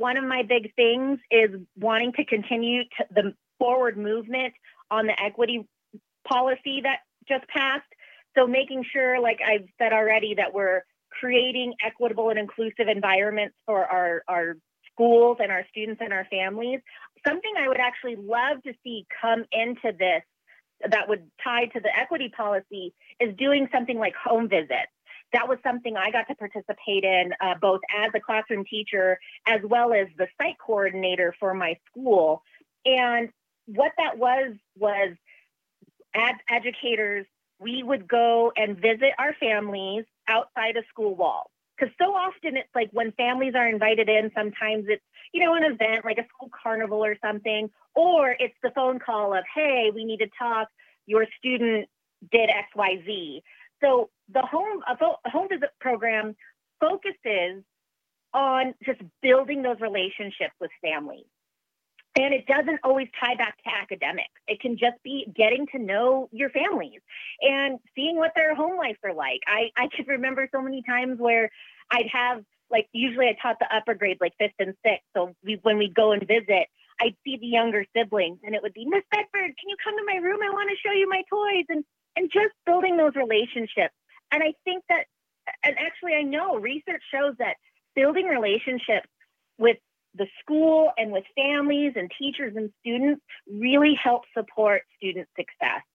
one of my big things is wanting to continue the forward movement on the equity policy that just passed. So making sure, like I've said already, that we're creating equitable and inclusive environments for our schools and our students and our families. Something I would actually love to see come into this that would tie to the equity policy is doing something like home visits. That was something I got to participate in both as a classroom teacher as well as the site coordinator for my school. And what that was as educators, we would go and visit our families outside of school walls. Because so often it's like when families are invited in, sometimes it's, an event like a school carnival or something, or it's the phone call of, hey, we need to talk, your student did XYZ. So the home visit program focuses on just building those relationships with families. And it doesn't always tie back to academics. It can just be getting to know your families and seeing what their home lives are like. I can remember so many times where I'd have, like, usually I taught the upper grades, like 5th and 6th. So when we'd go and visit, I'd see the younger siblings and it would be, Miss Bedford, can you come to my room? I want to show you my toys. And just building those relationships. And I think that, and actually I know research shows that building relationships with the school and with families and teachers and students really helps support student success.